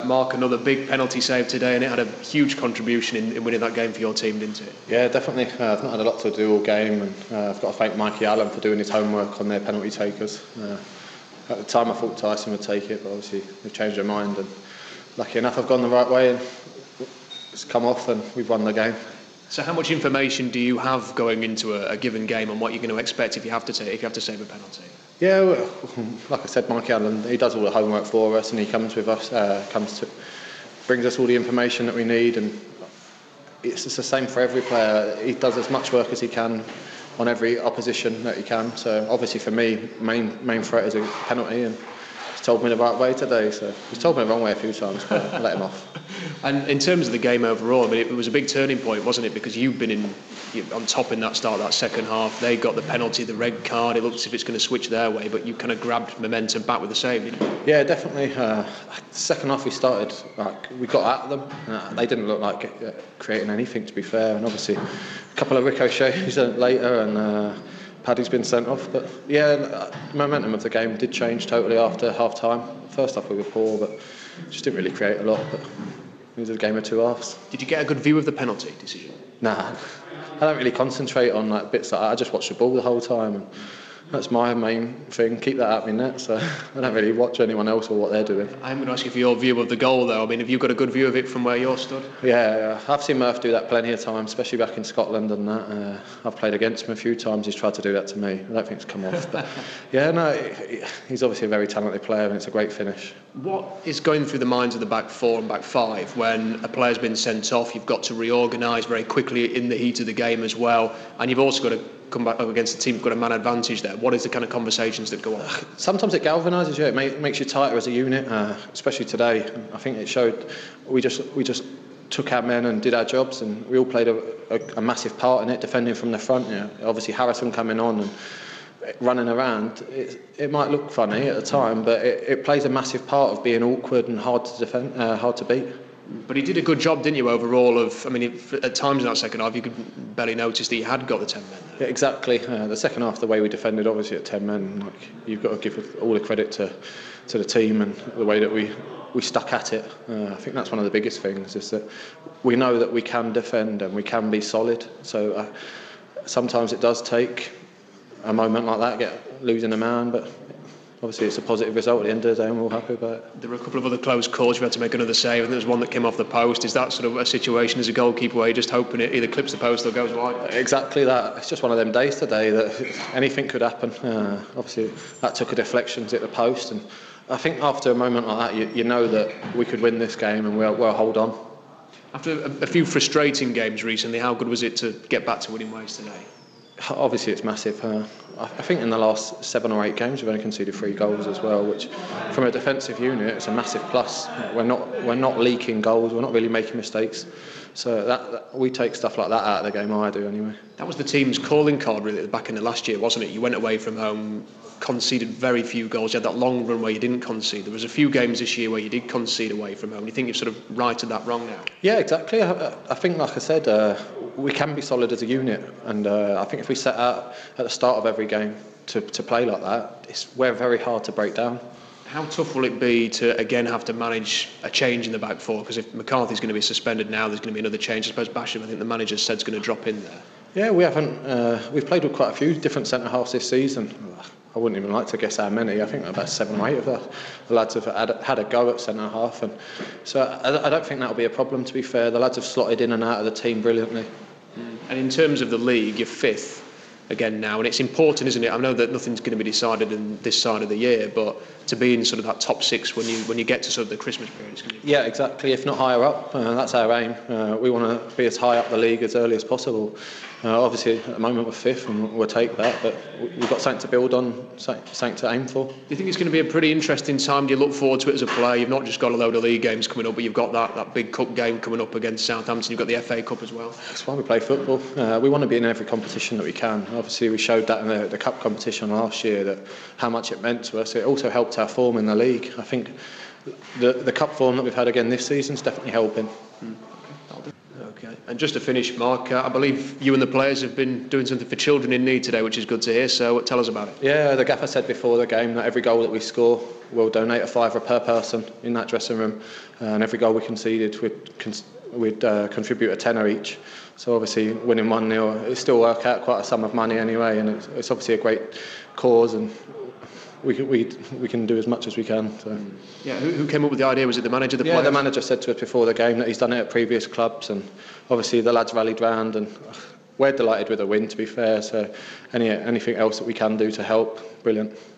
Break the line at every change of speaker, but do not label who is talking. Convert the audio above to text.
Mark, another big penalty save today, and it had a huge contribution in winning that game for your team, didn't it?
Yeah, definitely. I've not had a lot to do all game, and I've got to thank Mikey Allen for doing his homework on their penalty takers. At the time I thought Tyson would take it, but obviously they've changed their mind, and lucky enough I've gone the right way and it's come off and we've won the game.
So how much information do you have going into a given game on what you're going to expect if you have to save a penalty?
Yeah, well, like I said, Mikey Allen, he does all the homework for us, and he comes with us, brings us all the information that we need, and it's the same for every player. He does as much work as he can on every opposition that he can. So obviously for me, main threat is a penalty, and he's told me the right way today. So he's told me the wrong way a few times, but I let him off.
And in terms of the game overall, I mean, it was a big turning point, wasn't it? Because you've been on top in that start, that second half. They got the penalty, the red card. It looks as if it's going to switch their way, but you kind of grabbed momentum back with the save, didn't you?
Yeah, definitely. Second half we started, we got at them. They didn't look like creating anything, to be fair. And obviously a couple of ricochets later, and Paddy's been sent off. But yeah, momentum of the game did change totally after half time. First half we were poor, but just didn't really create a lot. But it was a game of two halves.
Did you get a good view of the penalty decision?
Nah, I don't really concentrate on bits like that. I just watch the ball the whole time, and that's my main thing. Keep that out of my net, so I don't really watch anyone else or what they're doing.
I'm going to ask you for your view of the goal, though. I mean, have you got a good view of it from where you're stood?
Yeah, I've seen Murph do that plenty of times, especially back in Scotland and that. I've played against him a few times. He's tried to do that to me. I don't think it's come off. But yeah, no, he's obviously a very talented player, and it's a great finish.
What is going through the minds of the back four and back five when a player's been sent off? You've got to reorganise very quickly in the heat of the game as well, and you've also got to come back up against a team who've got a man advantage there. What is the kind of conversations that go on?
Sometimes it galvanises you. It makes you tighter as a unit, especially today. I think it showed we just took our men and did our jobs, and we all played a massive part in it, defending from the front. You know, obviously Harrison coming on and running around, it might look funny at the time, but it plays a massive part of being awkward and hard to defend, hard to beat.
But he did a good job, didn't you, overall? At times in that second half, you could barely notice that he had got the 10 men there.
Yeah, exactly. The second half, the way we defended, obviously at 10 men, you've got to give all the credit to the team and the way that we stuck at it. I think that's one of the biggest things, is that we know that we can defend and we can be solid. So sometimes it does take a moment like that, losing a man, but obviously it's a positive result at the end of the day, and we're all happy about it.
There were a couple of other close calls. You had to make another save, and there was one that came off the post. Is that sort of a situation as a goalkeeper where you're just hoping it either clips the post or goes wide?
Exactly that. It's just one of them days today that anything could happen. Obviously that took a deflection to hit the post, and I think after a moment like that, you know that we could win this game, and we'll hold on.
After a few frustrating games recently, how good was it to get back to winning ways today?
Obviously it's massive. I think in the last 7 or 8 games we've only conceded 3 goals as well, which from a defensive unit it's a massive plus. We're not leaking goals, we're not really making mistakes, so that we take stuff like that out of the game. I do anyway. That
was the team's calling card really at the back end of last year, wasn't it? You went away from home, conceded very few goals. You had that long run where you didn't concede. There was a few games this year where you did concede away from home. You think you've sort of righted that wrong now? Yeah, exactly. I think, like I said, we can be solid as a unit, and I think if we set out at the start of every game to play like that, we're very hard to break down. How tough will it be to again have to manage a change in the back four? Because if McCarthy's going to be suspended now, there's going to be another change. I suppose Basham, I think the manager said, is going to drop in there. Yeah, we haven't. We've played with quite a few different centre halves this season. I wouldn't even like to guess how many. I think about 7 or 8 of the lads have had a go at centre half, and so I don't think that'll be a problem. To be fair, the lads have slotted in and out of the team brilliantly. And in terms of the league, you're 5th again now, and it's important, isn't it? I know that nothing's going to be decided in this side of the year, but to be in sort of that top 6 when you get to sort of the Christmas period, it's going to be... Yeah, exactly. If not higher up, that's our aim. We want to be as high up the league as early as possible. Obviously, at the moment we're 5th, and we'll take that, but we've got something to build on, something to aim for. Do you think it's going to be a pretty interesting time? Do you look forward to it as a player? You've not just got a load of league games coming up, but you've got that big cup game coming up against Southampton. You've got the FA Cup as well. That's why we play football. We want to be in every competition that we can. Obviously, we showed that in the cup competition last year, that how much it meant to us. It also helped our form in the league. I think the cup form that we've had again this season is definitely helping. Okay. Okay. And just to finish, Mark, I believe you and the players have been doing something for children in need today, which is good to hear. So tell us about it.
Yeah, the gaffer said before the game that every goal that we score, we'll donate a £5 per person in that dressing room, and every goal we conceded, we'd contribute a tenner each. So obviously, winning 1-0, it still work out quite a sum of money anyway, and it's obviously a great cause, and we can do as much as we can. So.
Yeah, who came up with the idea? Was it the manager, the players?
Yeah, the manager said to us before the game that he's done it at previous clubs, and obviously the lads rallied round, and we're delighted with the win, to be fair. So anything else that we can do to help, brilliant.